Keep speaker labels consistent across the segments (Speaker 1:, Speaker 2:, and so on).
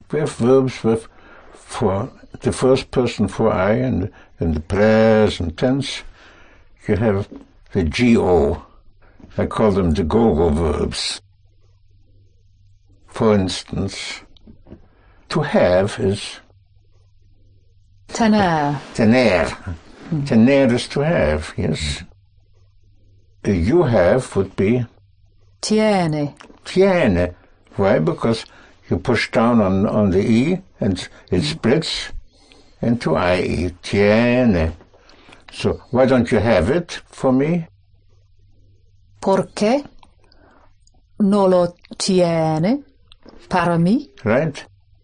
Speaker 1: we have verbs with for the first person for I and in the present tense. You have the go. I call them the go-go verbs. For instance, to have is
Speaker 2: tener.
Speaker 1: Tener. Tener is to have, yes. You have would be
Speaker 2: Tiene.
Speaker 1: Tiene. Why? Because you push down on the E and it splits into IE. Tiene. So why don't you have it for me?
Speaker 2: Porque no lo tiene para mí.
Speaker 1: Right?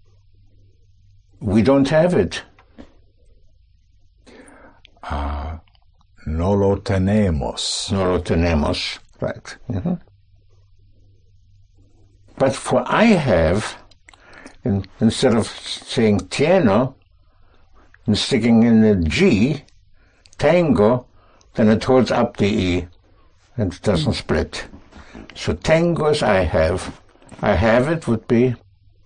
Speaker 1: We don't have it.
Speaker 3: No lo tenemos.
Speaker 1: No lo tenemos. Right. Mm-hmm. But for I have, instead of saying tieno and sticking in the G, tango, then it holds up the E and it doesn't split. So tango is I have. I have it would be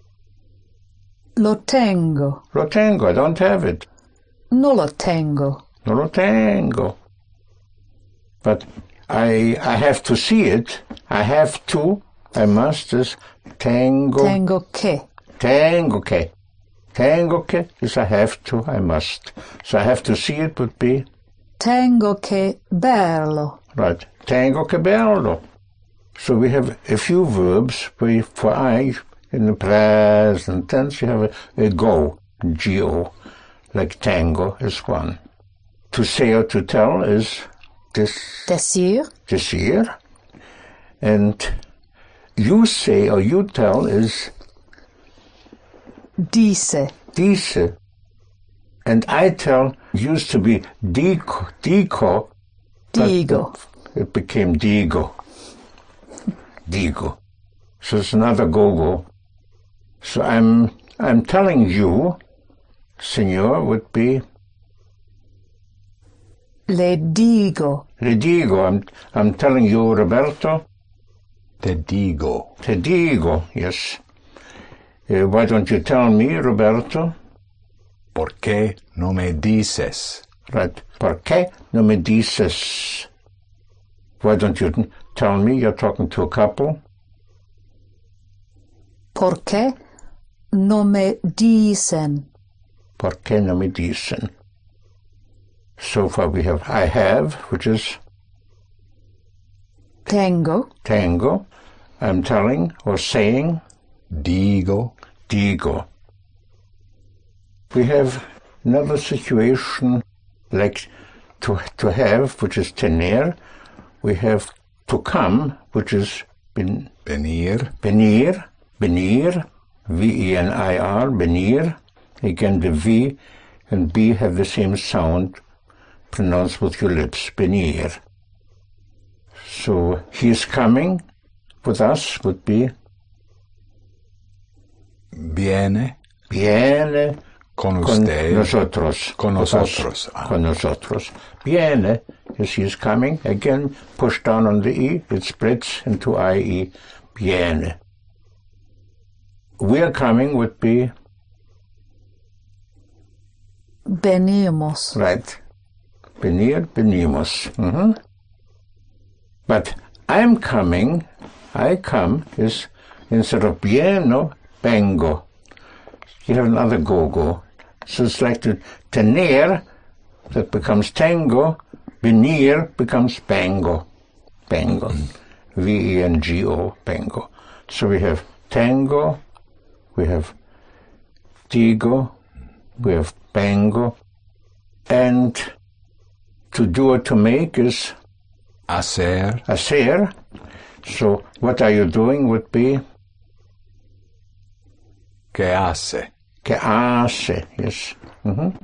Speaker 2: Lo tengo.
Speaker 1: lo tengo. I don't have it.
Speaker 2: No lo tengo.
Speaker 1: No lo tengo. But I have to see it. I have to. I must is tengo.
Speaker 2: Tengo que.
Speaker 1: Tengo que. Tengo que is I have to, I must. So I have to see it would be
Speaker 2: Tengo que verlo.
Speaker 1: right. Tengo que verlo. So we have a few verbs where for I in the present tense you have a go, G-O, like tango is one. To say or to tell is
Speaker 2: Decir.
Speaker 1: decir. And you say or you tell is
Speaker 2: Dice.
Speaker 1: dice. And I tell used to be dico.
Speaker 2: Digo.
Speaker 1: It became digo. Digo. So it's another go-go. So I'm telling you, Senor, would be
Speaker 2: Le digo.
Speaker 1: le digo. I'm telling you, Roberto.
Speaker 3: Te digo.
Speaker 1: Te digo, yes. Why don't you tell me, Roberto?
Speaker 3: ¿Por qué no me dices?
Speaker 1: Right. ¿Por qué no me dices? Why don't you tell me? You're talking to a couple.
Speaker 2: ¿Por qué no me dicen?
Speaker 1: ¿Por qué no me dicen? So far we have I have, which is
Speaker 2: Tengo.
Speaker 1: tango. I'm telling or saying
Speaker 3: Digo.
Speaker 1: digo. We have another situation like to have, which is tener. We have to come, which is
Speaker 3: Venir.
Speaker 1: venir, venir, V-E-N-I-R, venir. Again, the V and B have the same sound, pronounced with your lips, venir. So he is coming with us would be
Speaker 3: Viene
Speaker 1: viene
Speaker 3: con usted.
Speaker 1: nosotros.
Speaker 3: Con
Speaker 1: With
Speaker 3: nosotros.
Speaker 1: us. Con nosotros. Viene, yes, he is coming. Again, push down on the E, it splits into I-E. Viene. We are coming would be
Speaker 2: Venimos.
Speaker 1: right. Venir, venimos. Mm-hmm. But I'm coming, I come, is instead of vieno, vengo. You have another go-go. So it's like the tener, that becomes tango, venir becomes bango. Bango. V-E-N-G-O, bango. So we have tango, we have digo, we have bango, and to do or to make is
Speaker 3: Hacer.
Speaker 1: hacer. So what are you doing would be
Speaker 3: Que hace.
Speaker 1: que hace, yes. Mm-hmm.